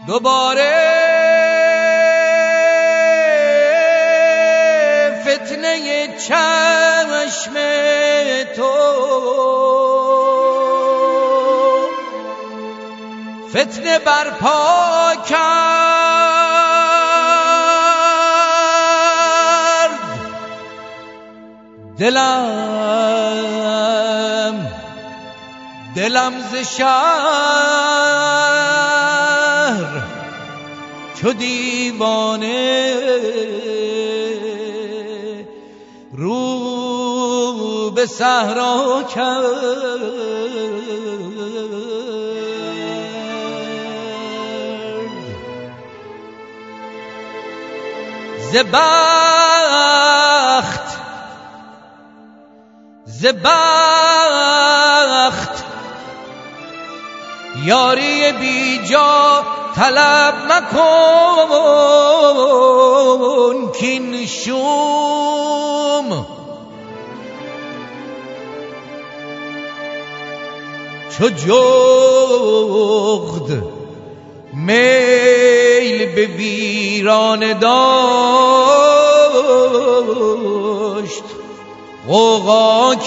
دوباره فتنه چشم تو فتنه برپا کرد دلم ز شهر چو دیوانه رو به صحرا کرد. ز بخت یاری بی جا طلب مکن کین شوم چو جغد میل به ویرانه داشت غوغا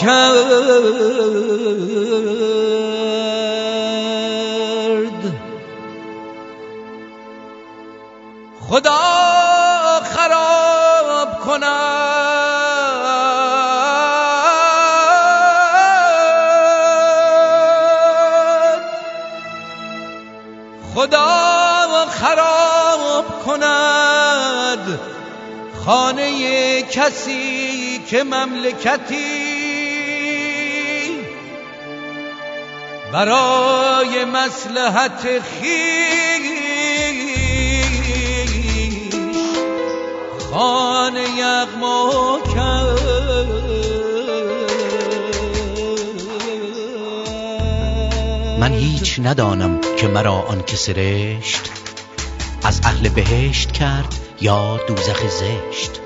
کرد. خدا خراب کند، خدا خراب کند خانه کسی که مملکتی برای مصلحت خویش خانه یغما کرد. من هیچ ندانم که مرا آن که سرشت از اهل بهشت کرد یا دوزخ زشت.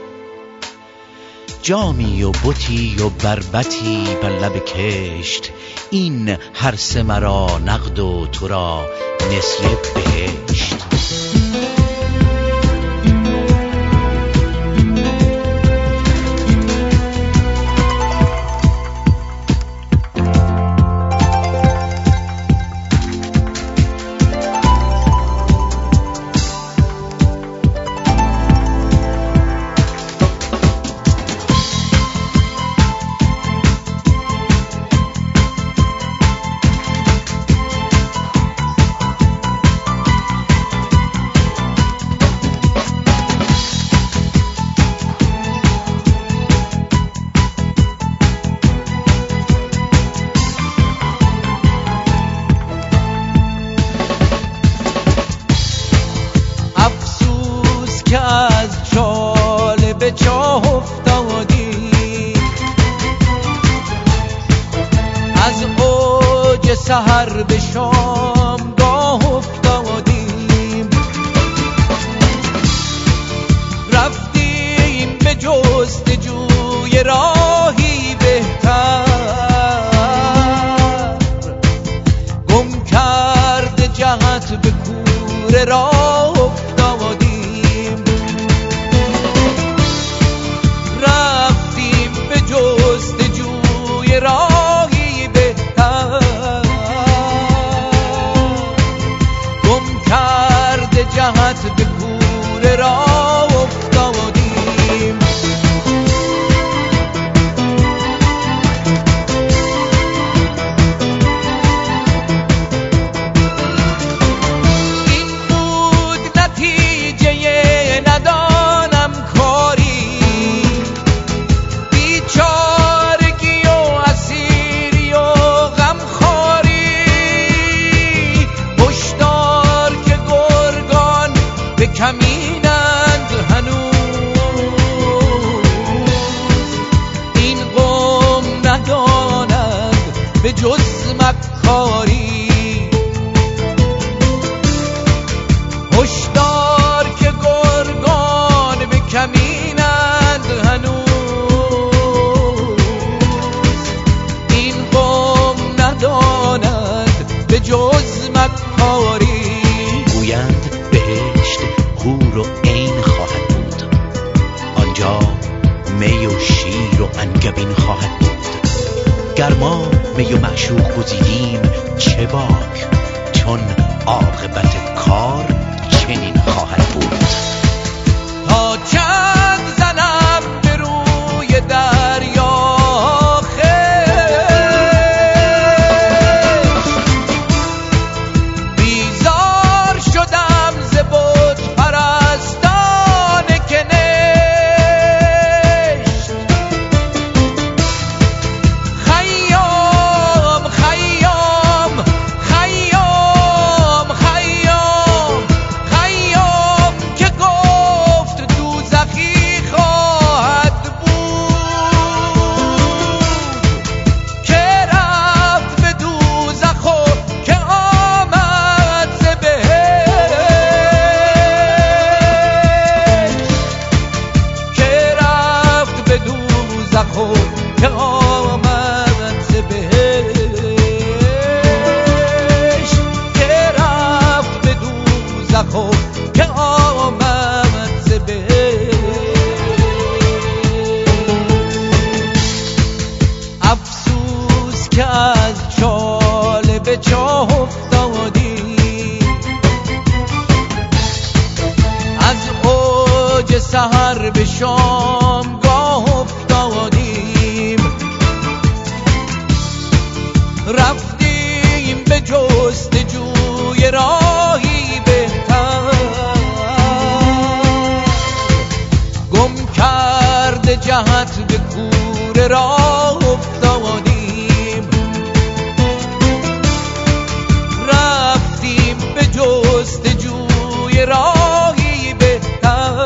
جامی و بتی و بربتی بر لب کشت، این هر سه مرا نقد و تو را نسیه بهشت. از چاله به چاه افتادیم، از اوج سحر به شامگاه افتادیم، رفتیم به جستجوی راهی بهتر، گم کرده جهت به کوره راه افتادیم، جستجوی راهی بهتر، گم کرده جهت به کوره راه افتادیم. این بود نتیجه ندانم کاری، بیچارگی و اسیری و غمخواری، هشدار که گرگان به کمینند هنوز، این قوم ندانند به جز مکاری، هشدار که گرگان به کمینند هنوز، این قوم ندانند به جز مکاری. گویند گر ما می و معشوق گزیدیم چه باک، چون عاقبت کار چنین خواهد بود. تا چند زنم به روی دریا بیزار شدم ز بت پرستان کنشت. خیام خیام خیام خیام خیام که گفت دوزخی خواهد بود، که رفت به دوزخ و که آمد ز بهشت، که رفت به دوزخ و که آمد ز بهشت، که رفت به دوزخ و که آمد ز بهشت. افسوس که از چاله به چاه افتادیم، از اوج سحر به شامگاه افتادیم، رفتیم به جستجوی راهی بهتر، گم کرده جهت به کوره راه افتادیم، رفتیم به جستجوی راهی بهتر،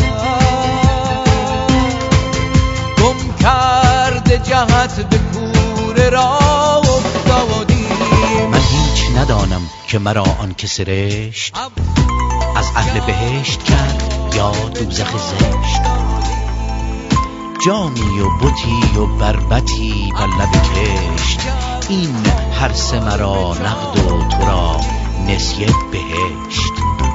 گم کرده جهت به کوره راه افتادیم. من هیچ ندانم که مرا آن که سرشت از اهل بهشت کرد یا دوزخ زشت. جامی و بتی و بربطی بر لب کشت، این هر سه مرا نقد و تو را نسیه بهشت.